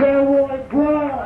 Delroy Brown.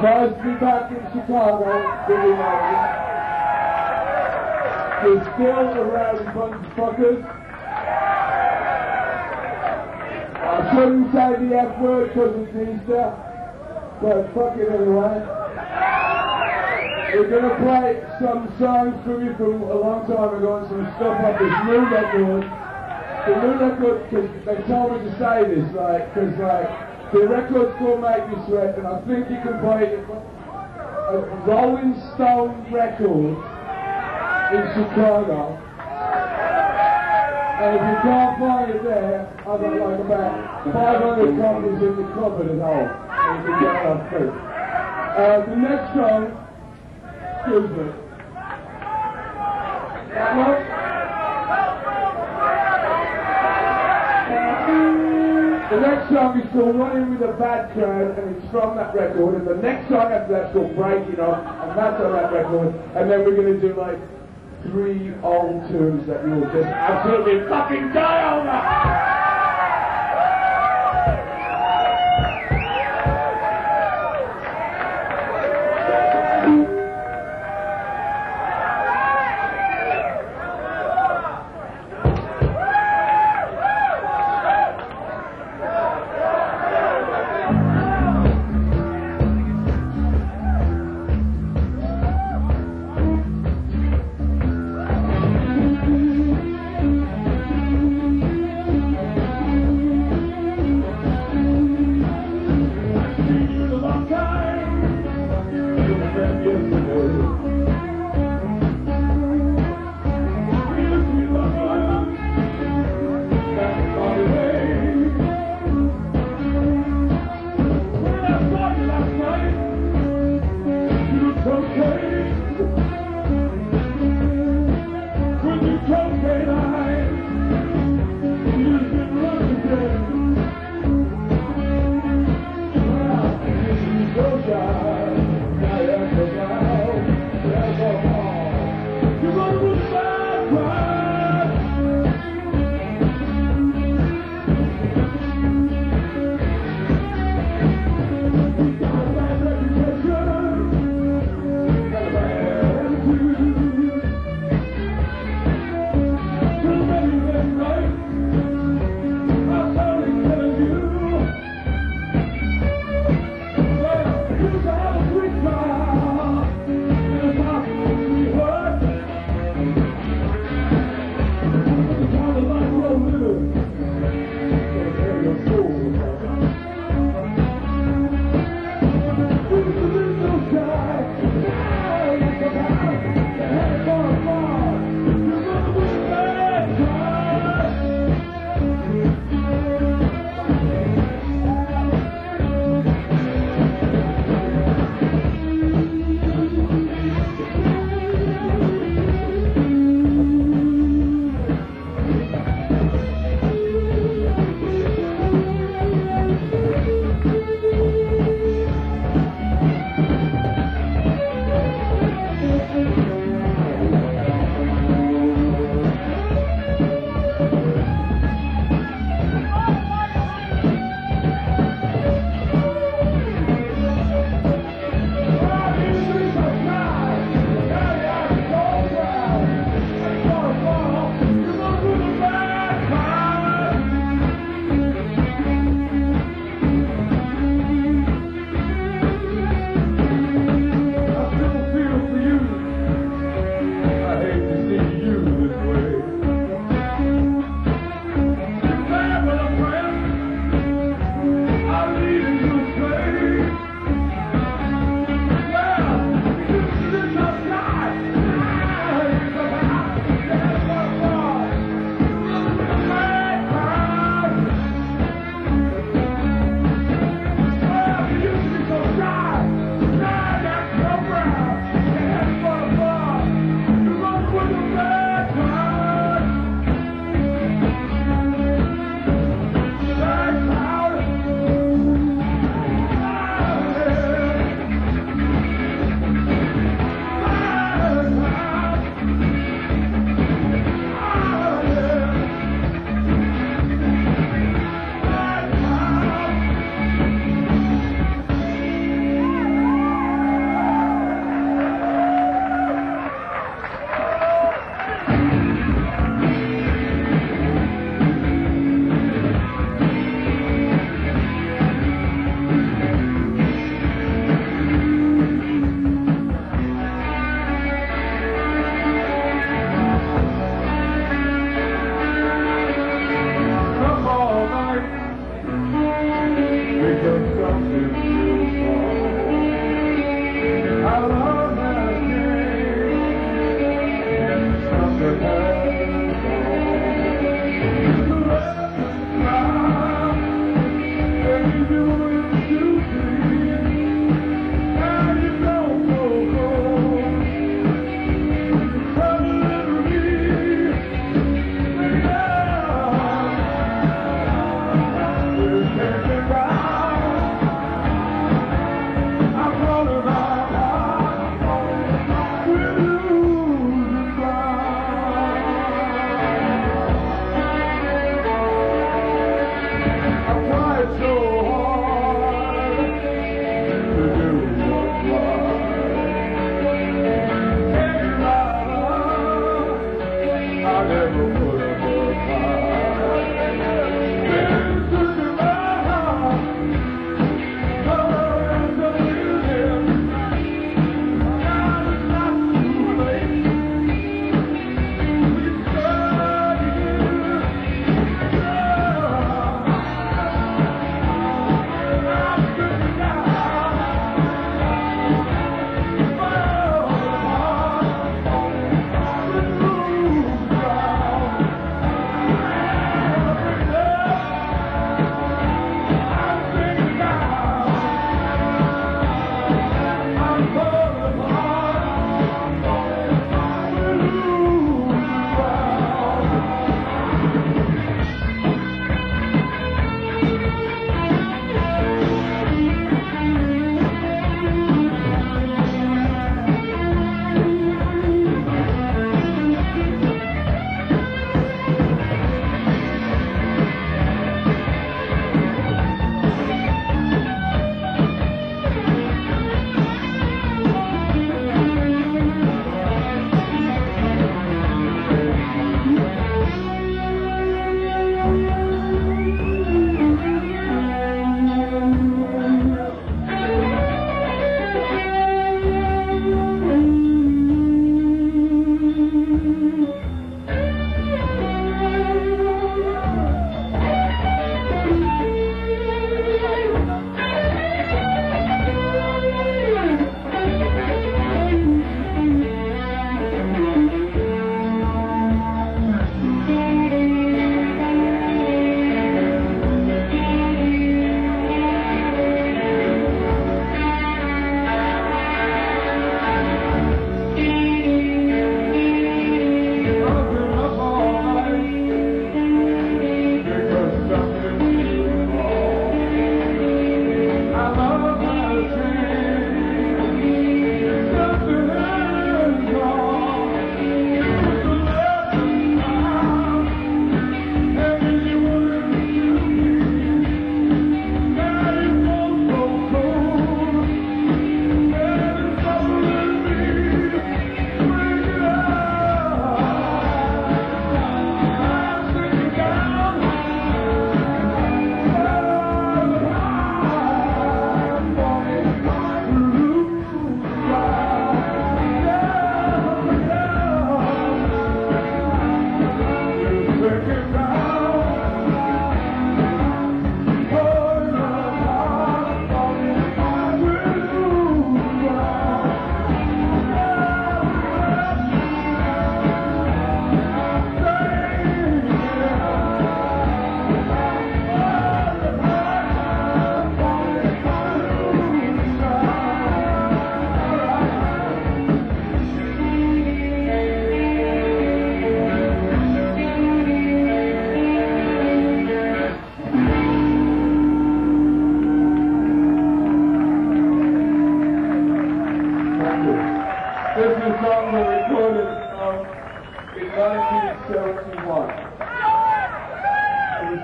Nice to be back in Chicago, Billy Martin. You're still around, bunch of fuckers. I shouldn't say the F word because it's Easter, but fuck it anyway. We're going to play some songs for you from a long time ago and some stuff off this new record. The new record, because they told me to say this, because the record's called Make Me Sweat, and I think you can play a Rolling Stone record in Chicago. And if you can't find it there, I've got like about 500 copies in the cupboard at home. And you can get it on free. The next song, excuse me. That one? The next song is called Running with a Bad Crowd, and it's from that record. And the next song after that's called Breaking Up, and that's on that record. And then we're going to do like 3 old tunes that you'll just absolutely fucking die over!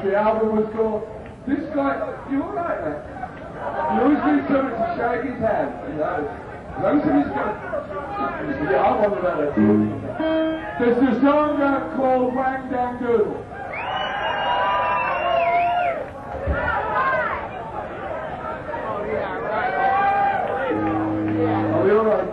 the album was called. This guy, you alright, man? You always need someone to shake his hand, you know. As long as he's got... Yeah, I wonder about it. There's a song called Wang Dang Doodle. Are we alright?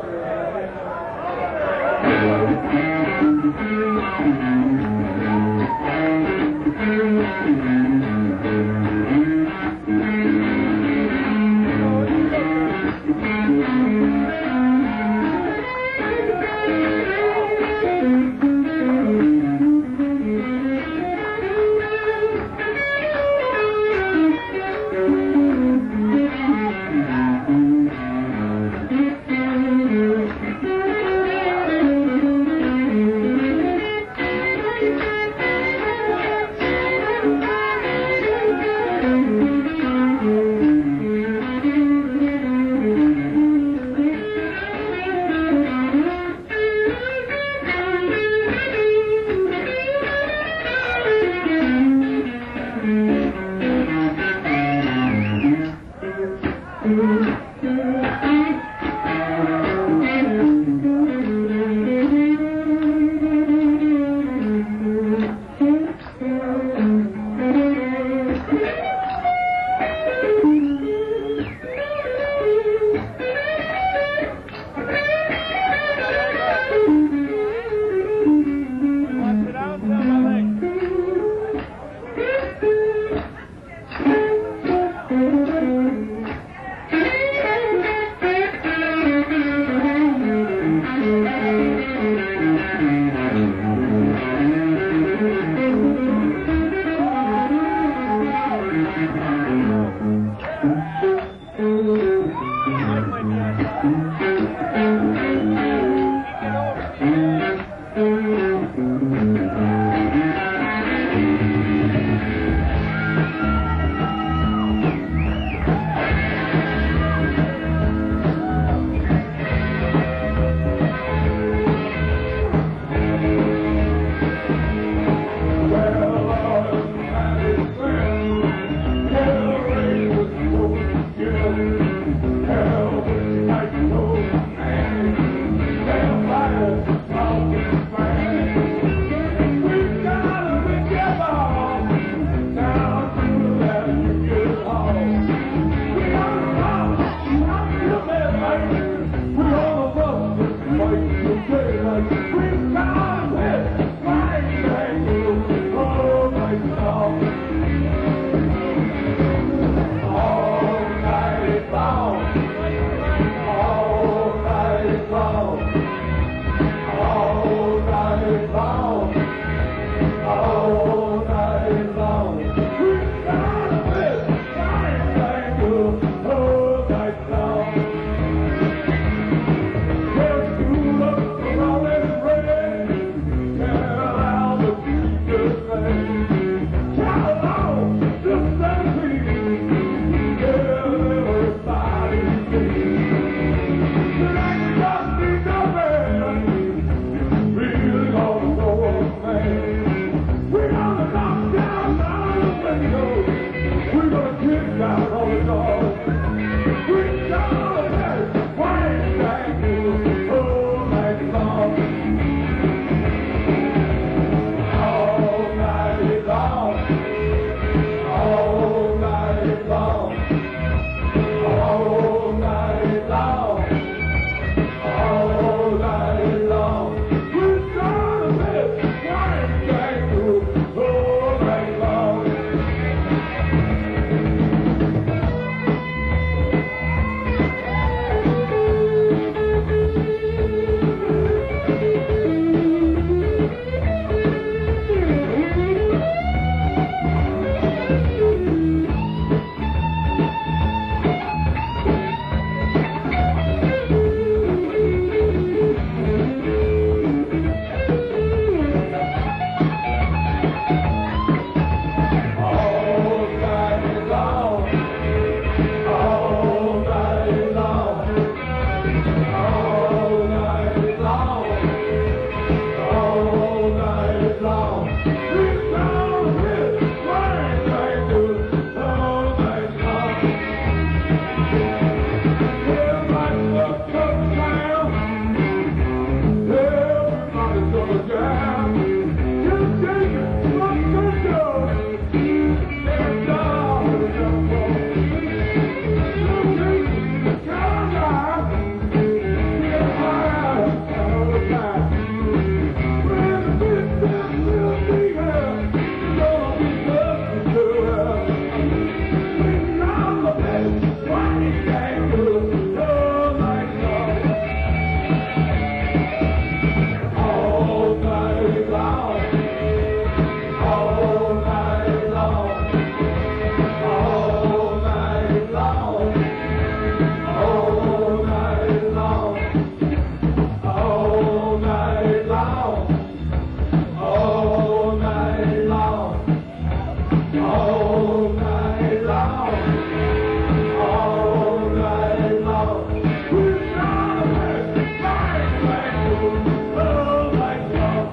All night long. All night long. We're gonna find all night long.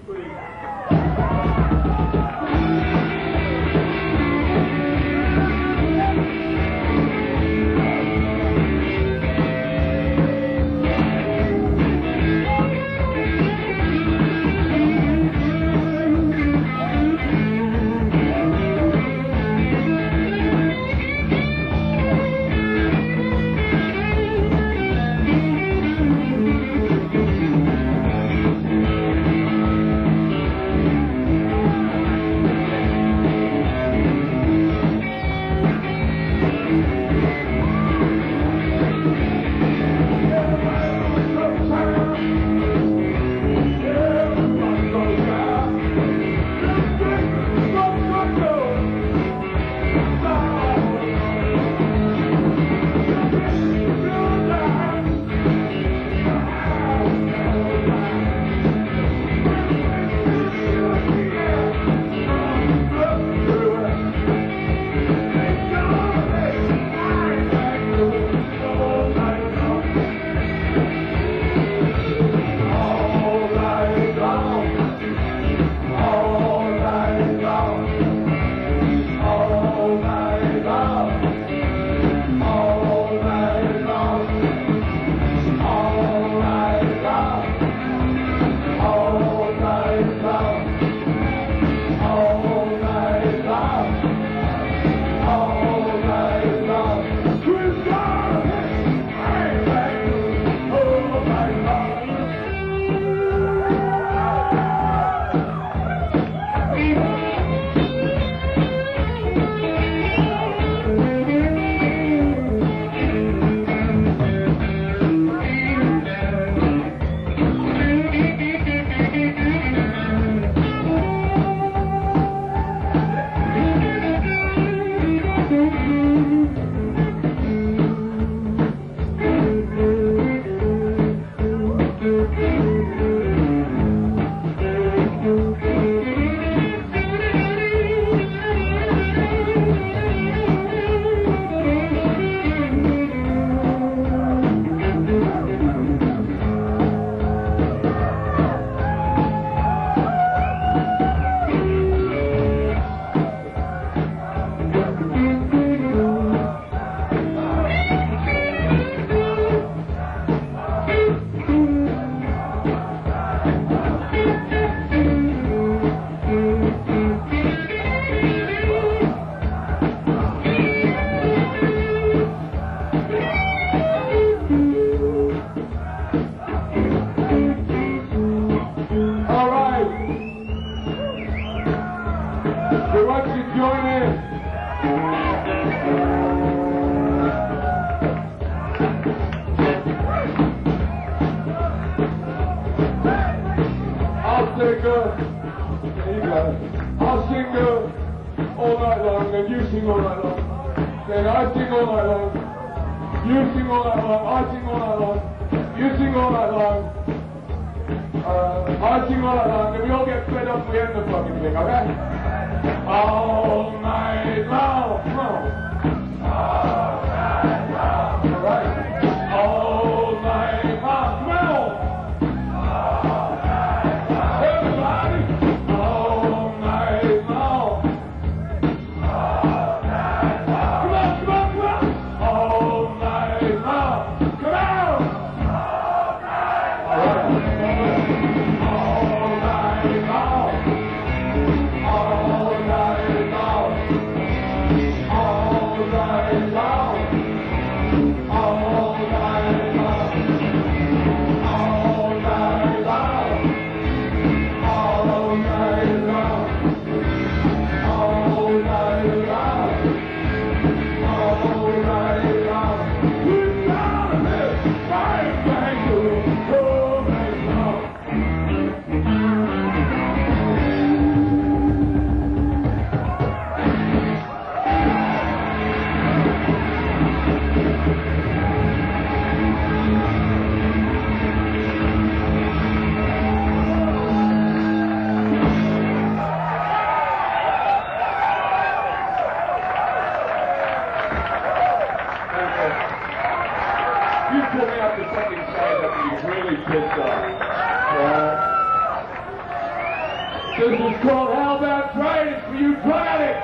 I'll sing all night long, and you sing all night long. Then I sing all night long. You sing all night long. I sing all night long. You sing all night long. I sing all night long. And we all get fed up. We end the fucking thing, okay? All night long. Come on. All night long. All right. All night long. Come on. All night long. pissed off. Alright? This is called How About Trying It for you drug addicts.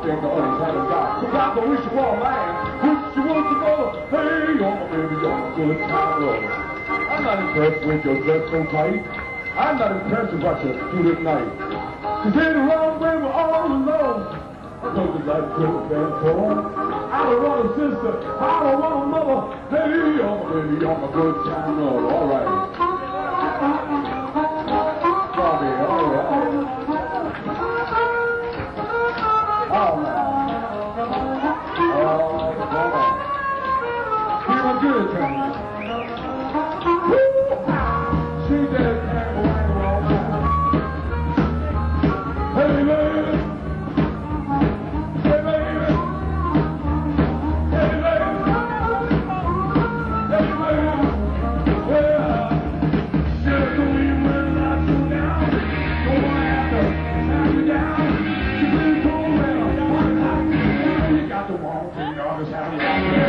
and the others haven't got. So I wish you all land, wish you was to go. Hey, you're my baby, you're my good time roller. I'm not impressed with your dress so tight. I'm not impressed with what you do at night. Cause in the wrong way we're all alone. I know you like good and corn. I don't want a sister, I don't want a mother. Hey, you're my baby, you're my good time roller. All right. Bobby, all right. All right. Feel good, Tony. She did tango all night. Hey, baby. Hey, baby. Hey, baby. Hey, baby. Well, just the way you went like you now. Don't want to have to knock you down. She's been cold well. You got the wrong thing on this house.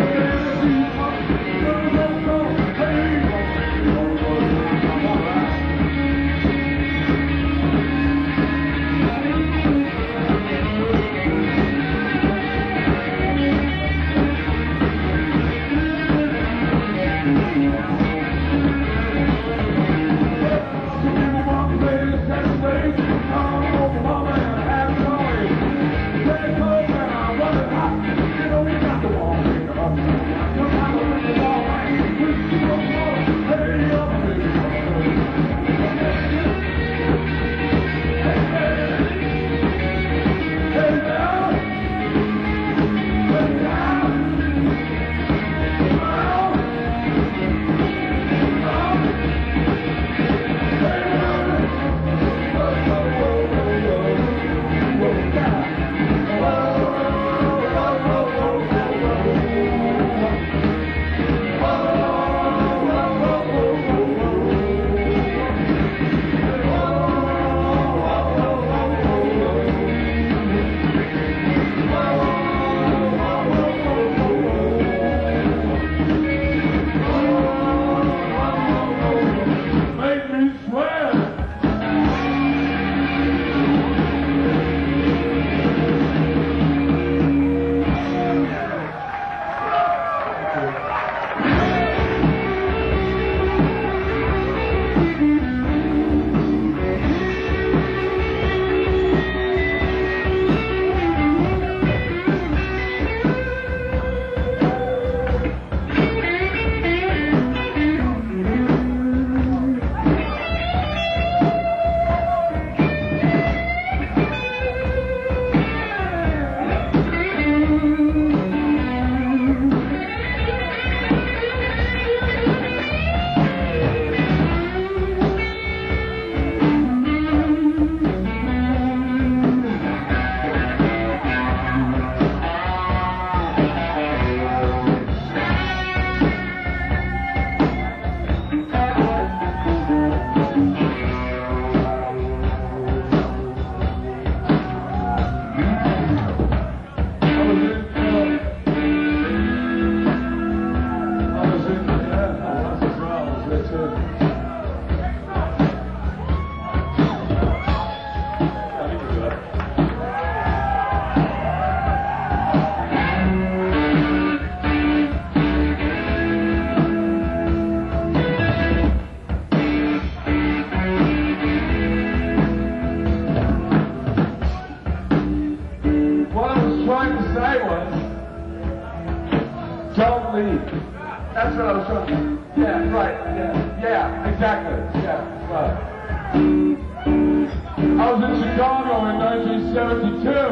Don't leave. That's what I was trying to do. Yeah, right. Yeah, exactly. Yeah, right. I was in Chicago in 1972.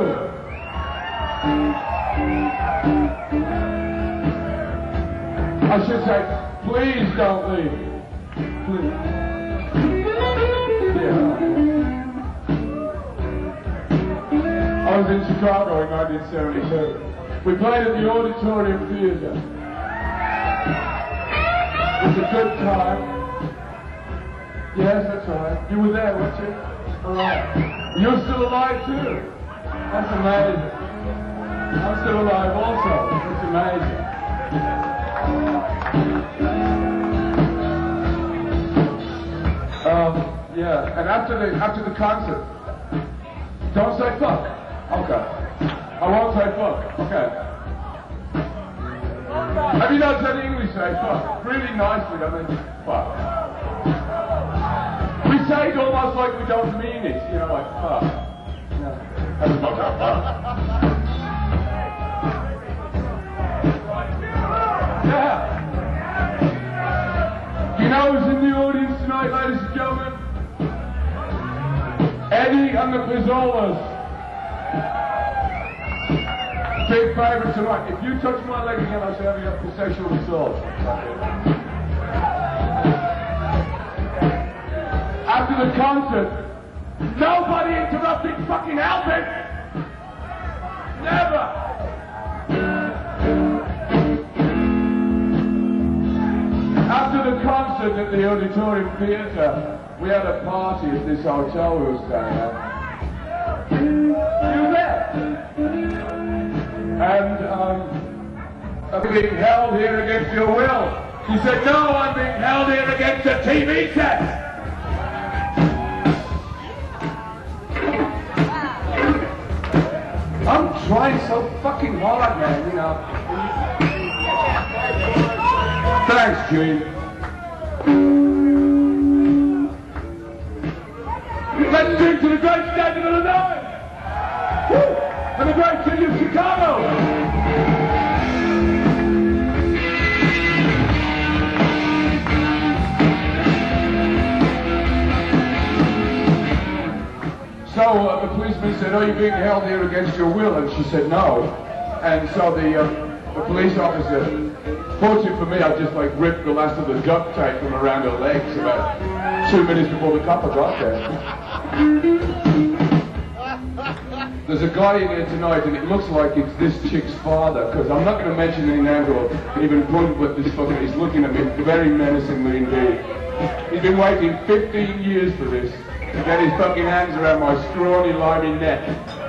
I should say, please don't leave. Please. Yeah. I was in Chicago in 1972. We played at the Auditorium Theater. It was a good time. Yes, that's right. You were there, weren't you? All right. You're still alive too. That's amazing. I'm still alive also. It's amazing. Yeah, and after the concert, don't say fuck. Okay. I won't say fuck. Okay. Have you not said English say fuck? Really nicely, I mean, fuck. We say it almost like we don't mean it, you know, like fuck. That's fuck. Yeah. You know who's in the audience tonight, ladies and gentlemen? Eddie and the Pizzolas. Big favourite tonight. If you touch my leg again, I'll have you up for sexual assault. After the concert, nobody interrupted fucking Albert! Never! After the concert at the Auditorium Theatre, we had a party at this hotel we were staying at. You were there? And I'm being held here against your will. He said, no, I'm being held here against a TV set. I'm trying so fucking hard, man, you know. Thanks, Gene. Let's drink to the great state of Illinois! Woo! And the great city of Chicago! So the policeman said, oh, you're being held here against your will, and she said no. And so the police officer, fortunately for me, I just like ripped the last of the duct tape from around her legs about 2 minutes before the copper got there. There's a guy in here tonight, and it looks like it's this chick's father, because I'm not going to mention any names or even point, but this fucker is looking at me very menacingly indeed. He's been waiting 15 years for this, to get his fucking hands around my scrawny, limey neck.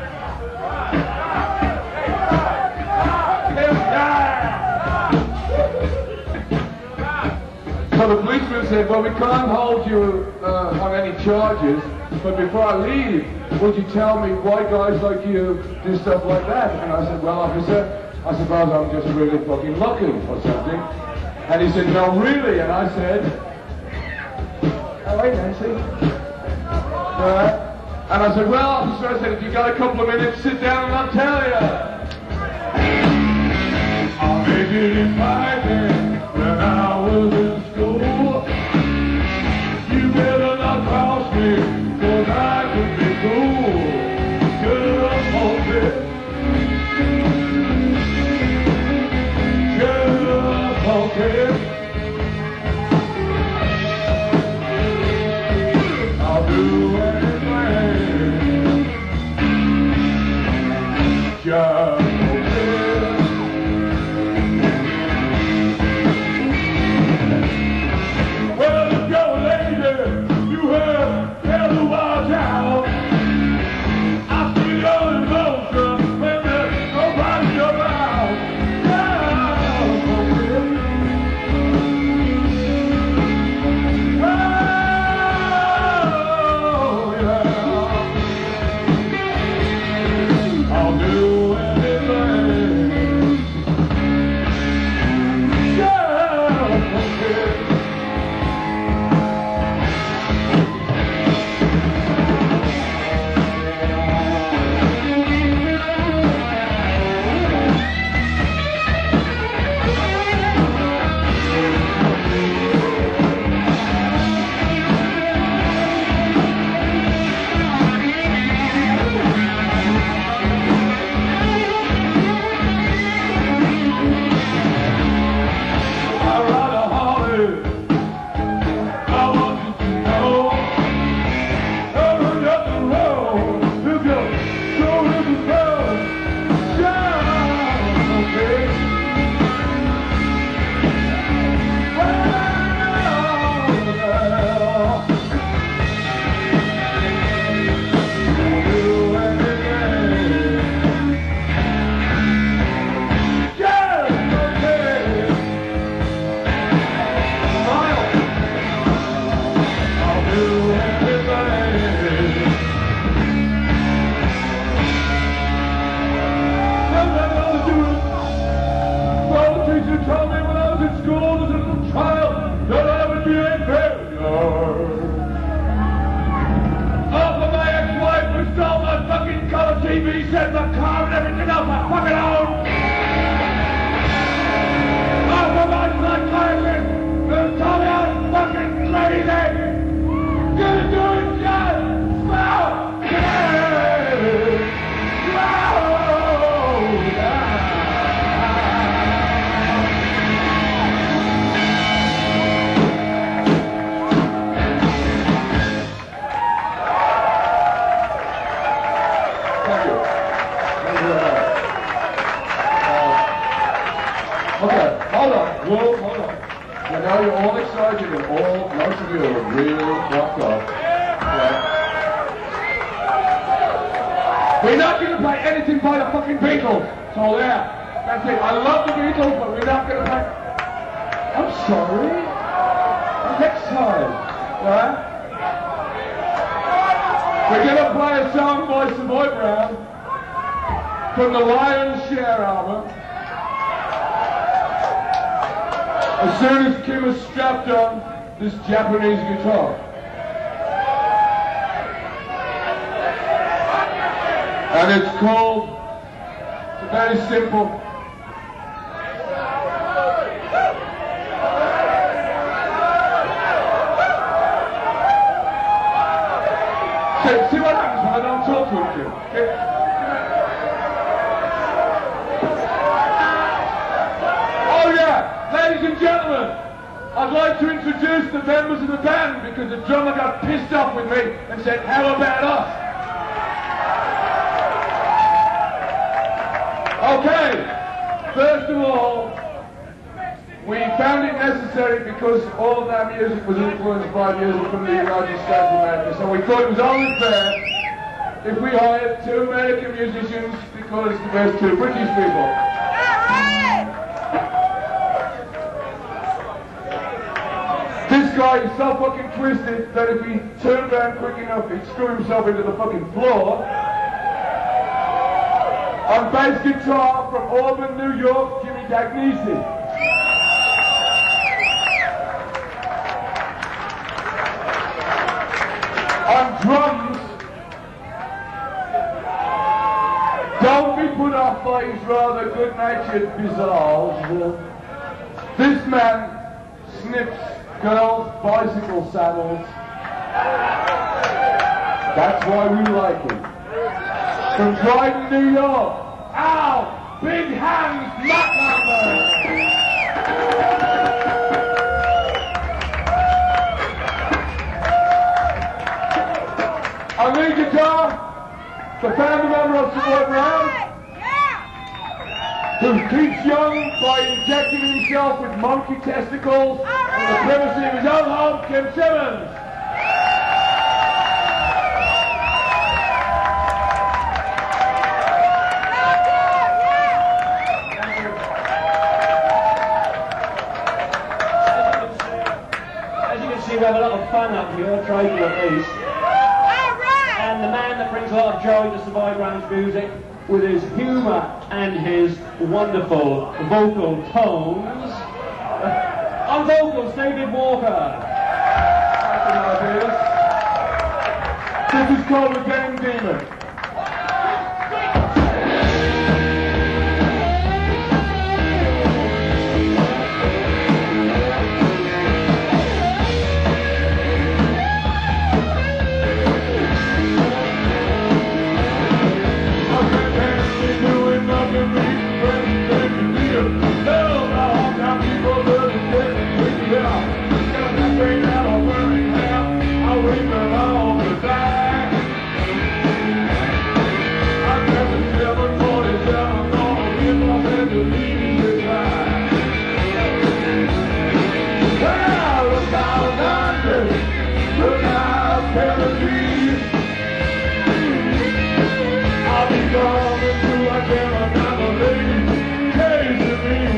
So the policeman said, well, we can't hold you on any charges, but before I leave, would you tell me why guys like you do stuff like that? And I said, well, officer, I suppose I'm just really fucking lucky or something. And he said, no, really? And I said, oh, wait, Nancy. And I said, well, officer, I said, if you got a couple of minutes, sit down and I'll tell you. I made it in my head when I was in school. You better not cross me, cause I could be cool. Good monkey. Good monkey. I'll do anything. Just monkey. Whoa, hold on. You know, you're all excited and most of you are real fucked up. Right? We're not going to play anything by the fucking Beatles. So there. That's it. I love the Beatles, but we're not going to play... I'm sorry. Next time. Right? We're going to play a song by Savoy Brown from the Lion's Share album. As soon as Kim has strapped on this Japanese guitar. And it's called, it's very simple. See what happens when I don't talk to him, Kim. Okay? Oh yeah, ladies and gentlemen, I'd like to introduce the members of the band because the drummer got pissed off with me and said, how about us? Okay, first of all, we found it necessary because all of our music was influenced by music from the United States of America, so we thought it was only fair if we hired two American musicians because there's two British people. This guy is so fucking twisted that if he turned around quick enough, he'd screw himself into the fucking floor. On bass guitar from Auburn, New York, Jimmy Dagnese. On drums, don't be put off by his rather good-natured bizarres. This man sniffs girls' bicycle saddles. That's why we like him. From Dryden, New York, Al Big Hands Macklumber. On lead guitar, the founder member of Savoy Brown, who keeps young by injecting himself with monkey testicles on the privacy of his own home, Kim Simmons. As you can see, we have a lot of fun up here, trying to at least. And the man that brings a lot of joy to Savoy Brown's music with his humour and his wonderful vocal tones. On vocals, David Walker. This is called The Game Demon. I'll be gone until I can another lady chasing me.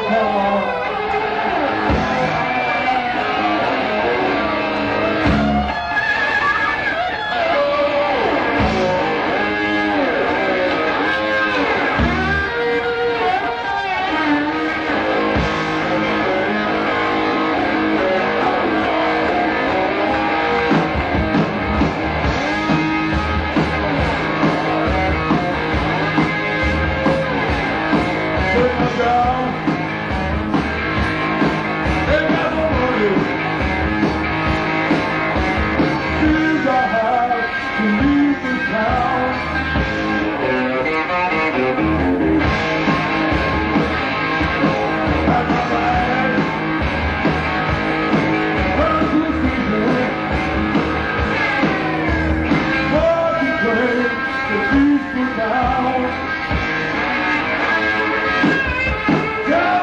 town. Yeah!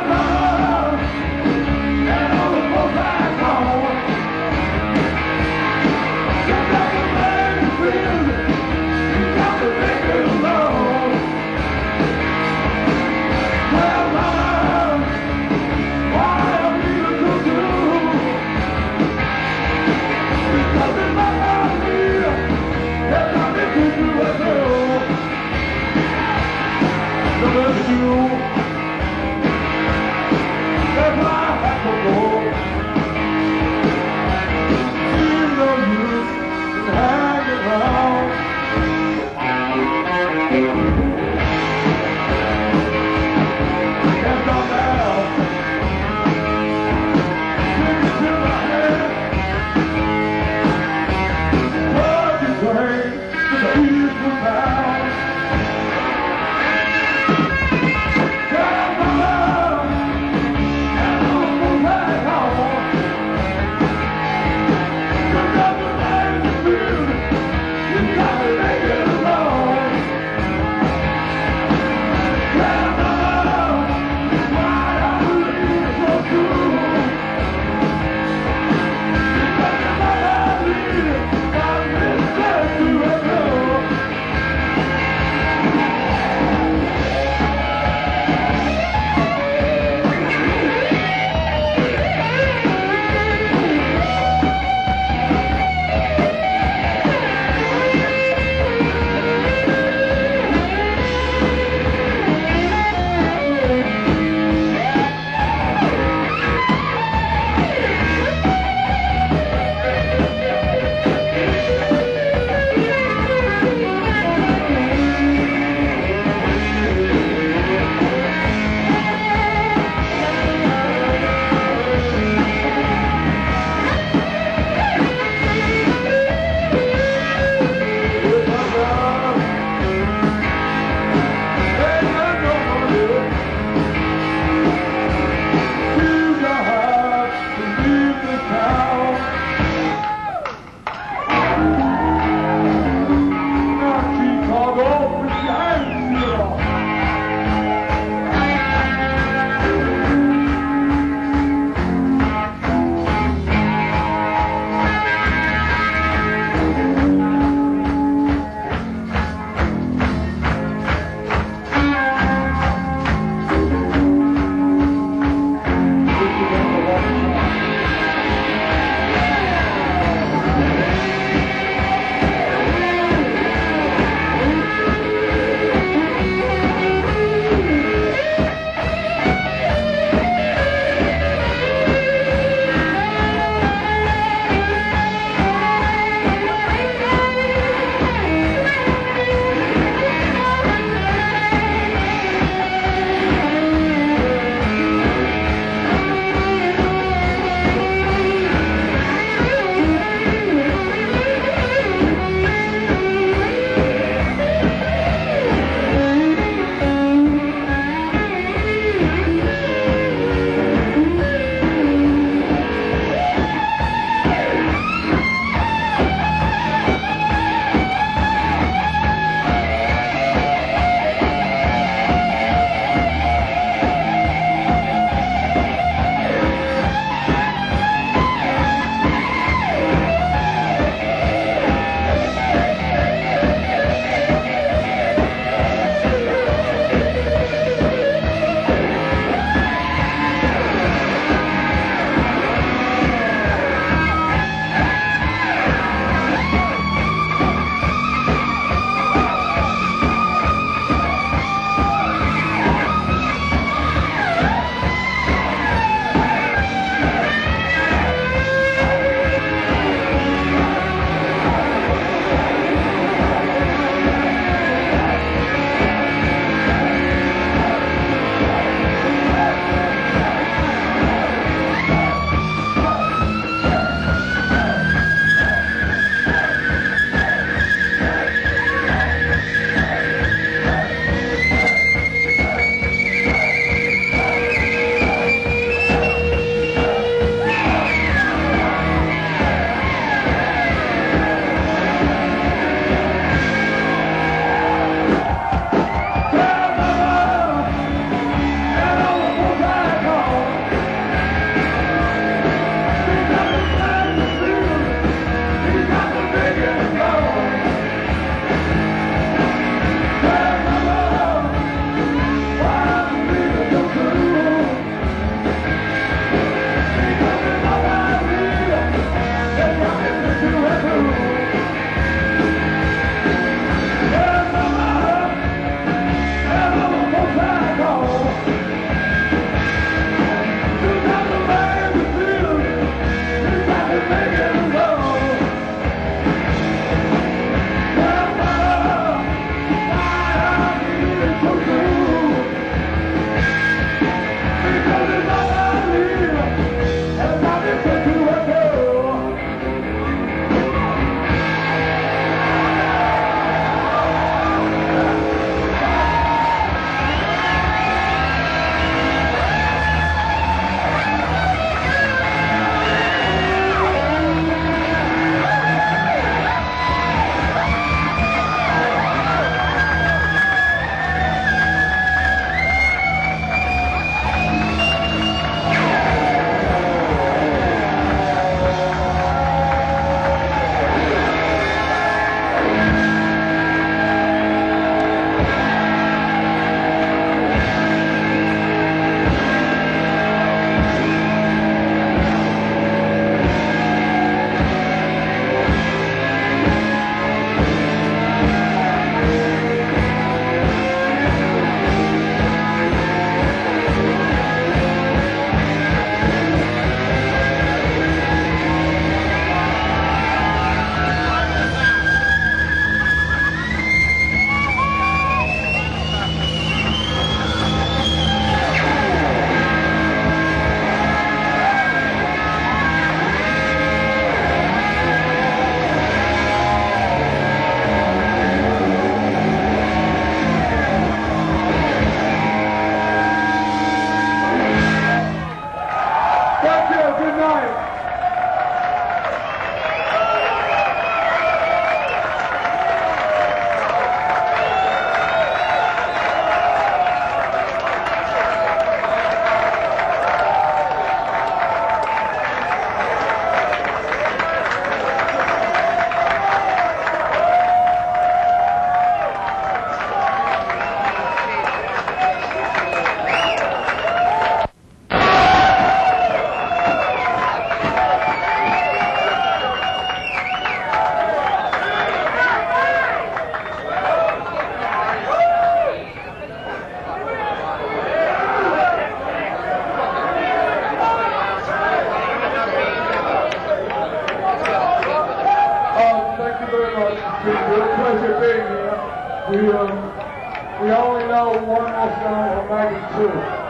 too.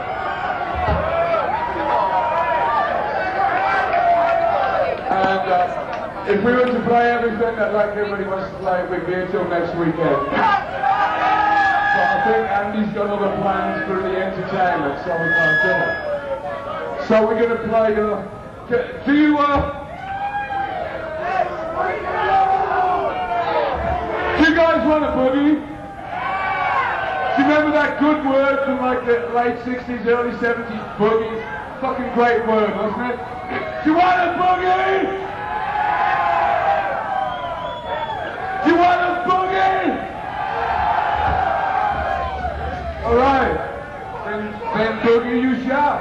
And if we were to play everything that like everybody wants to play, we'd be here till next weekend. But I think Andy's got other plans for the entertainment, so we can't do it. So we're going to play, do you, do you guys want a boogie? Do you remember that good word from like the late 60s, early 70s, boogie? Fucking great word, wasn't it? Do you want a boogie? Do you want a boogie? Alright, then boogie you shall.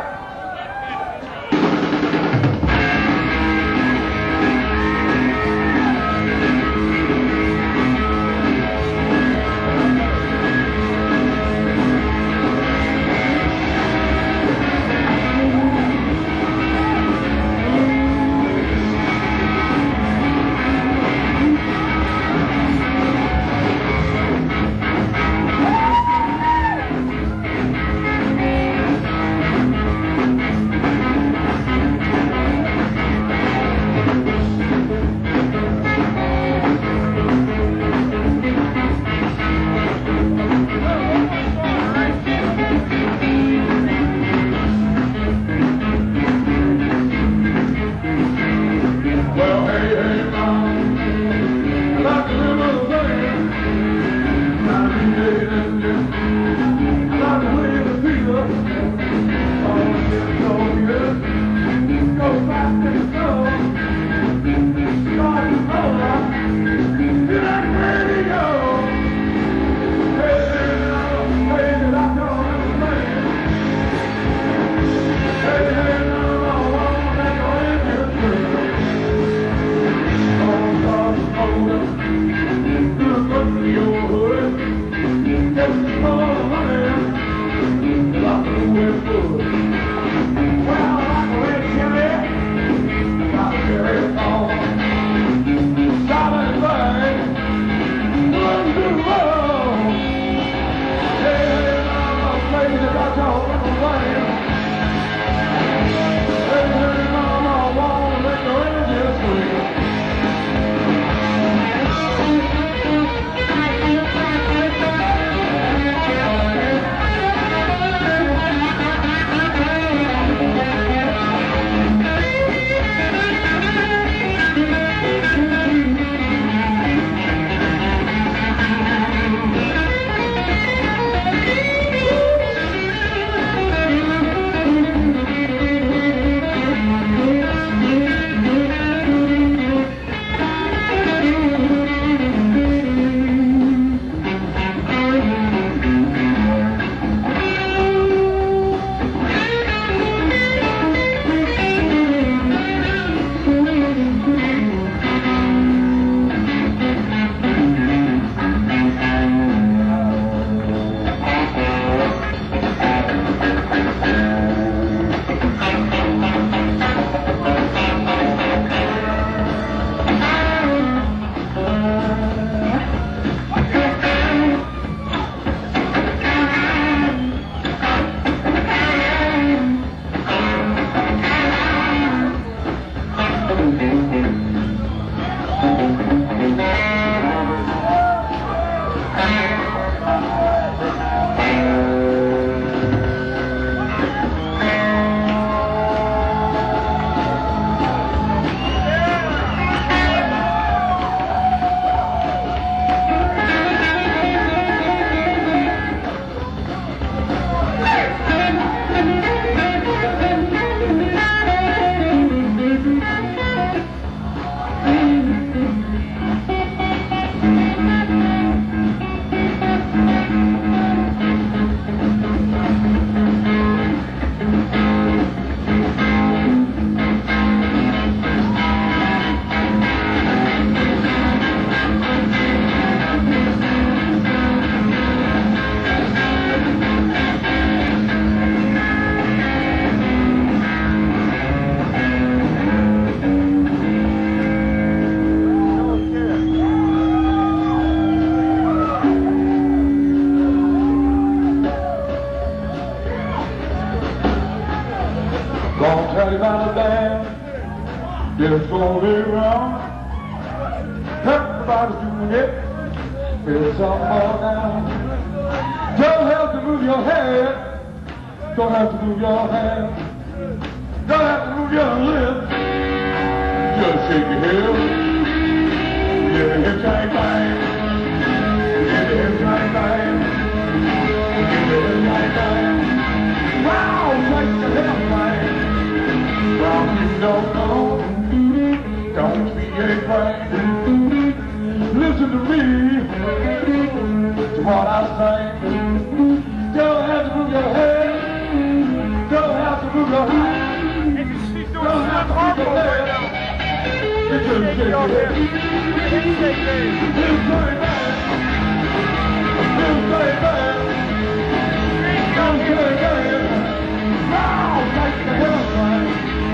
Gonna tell you about a dance, it's gonna be wrong. Everybody's doing it, it's all now. Don't have to move your head, don't have to move your hand, don't have to move your lips, just shake your head. Give your hips right bang, give your hips right bang, give your hips right bang. Wow, shake your hips bang. Well, you don't know, don't be afraid. Listen to me, to what I say. Don't have to move your head, don't have to move your hand, don't have to move your leg. You just shake your head. Feels very bad. Feels very bad. Feels very bad. Wow, like the hell right.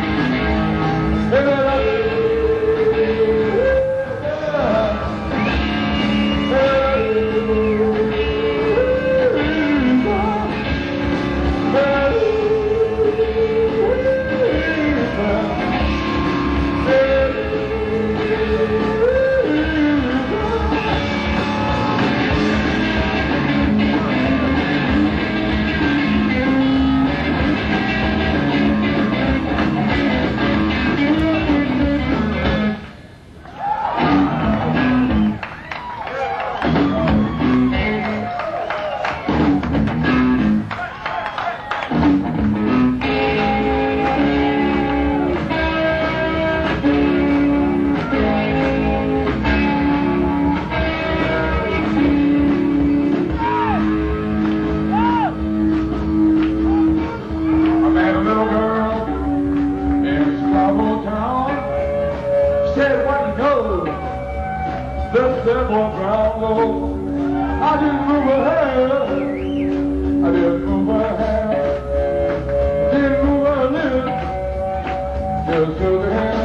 Let's step on ground low. I didn't move her hair, I didn't move her hair, didn't move her lips, just took her hand.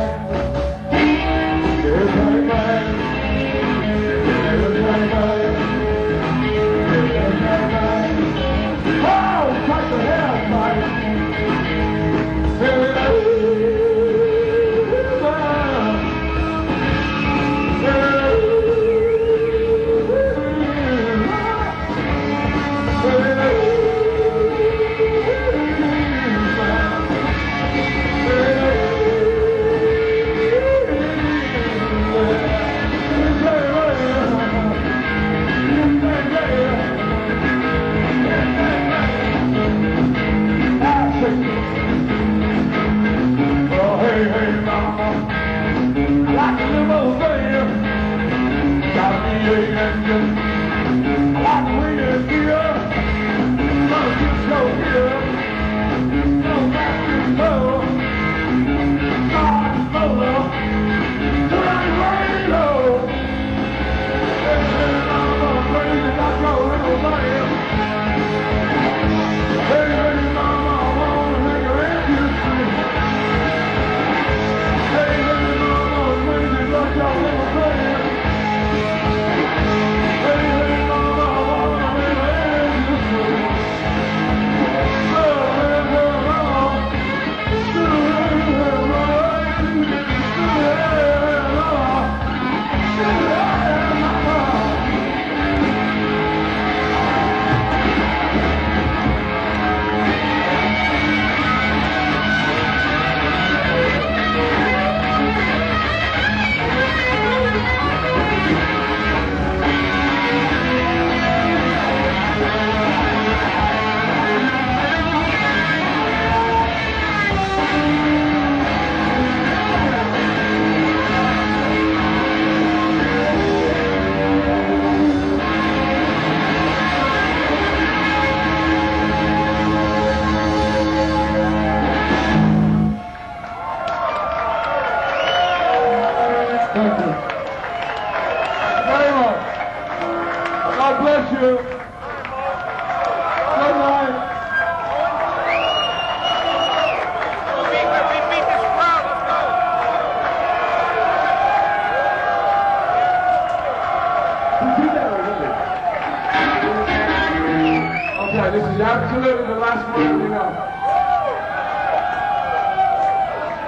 It's right back, it's right back, it's right back. Oh, touch the hair, right? Like a little thing, gotta be a engine. Like the way you feel, gonna get so here. No back to slow, start slower, turn right low. Hey, mama, crazy, got your little thing. Hey, mama, I wanna make your engine sing. Hey, mama, crazy, got your little thing. Hey,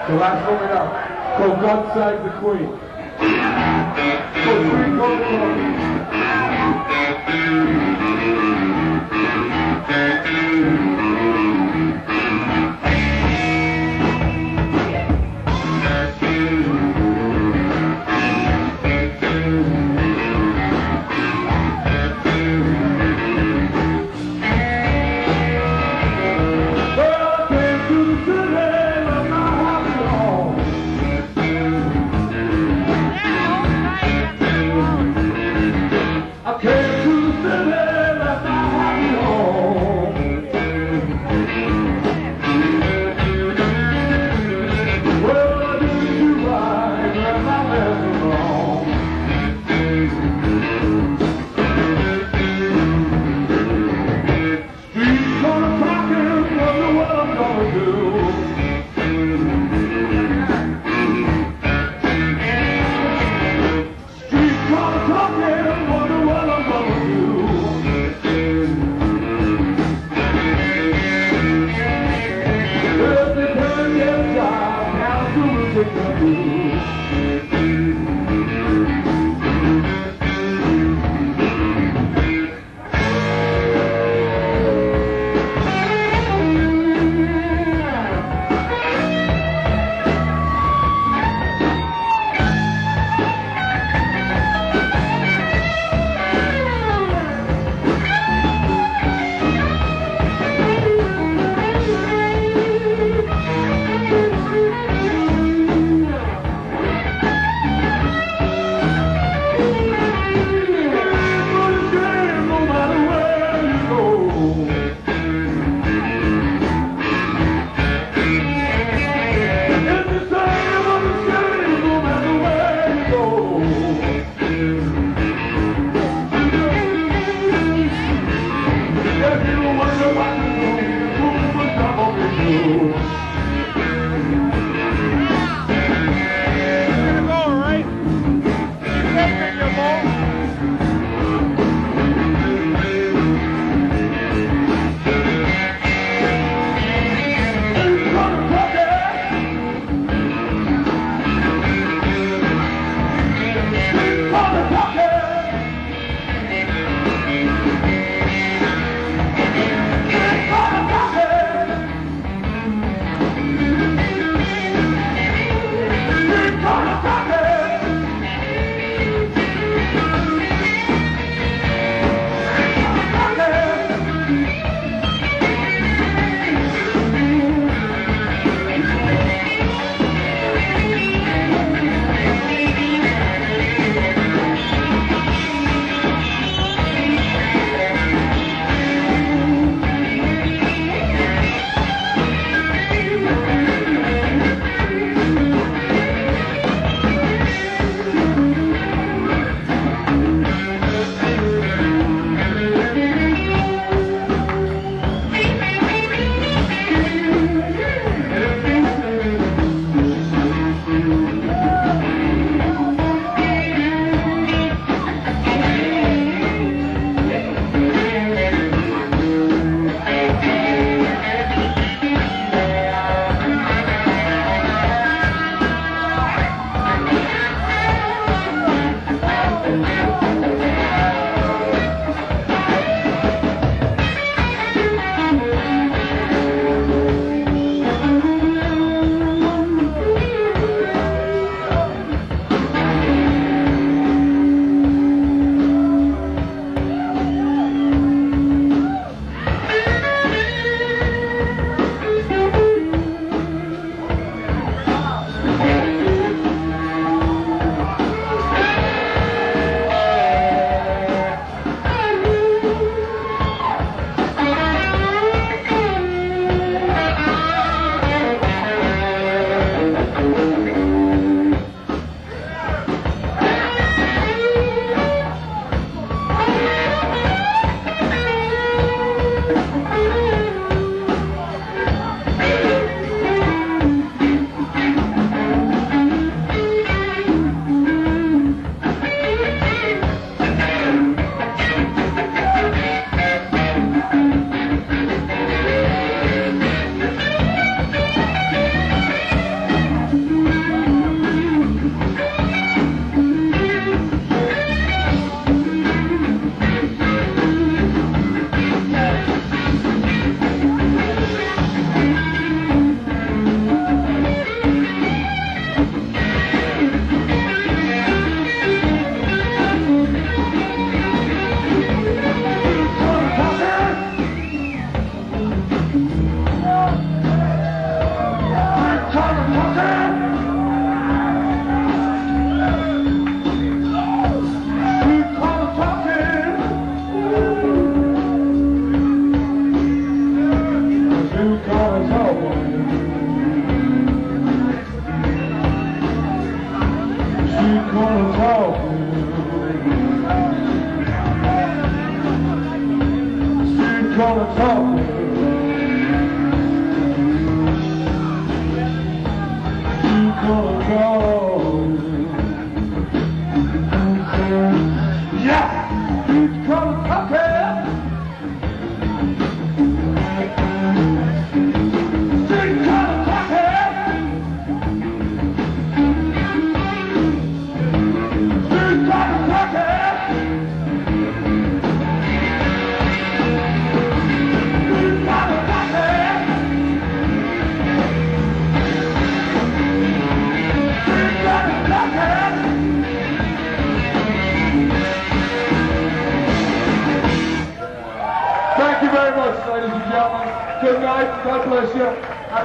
The last one we know. Called God Save the Queen. Called Queen God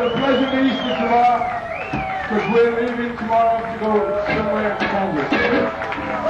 a pleasant Easter tomorrow, because we're leaving tomorrow to go somewhere to Congress.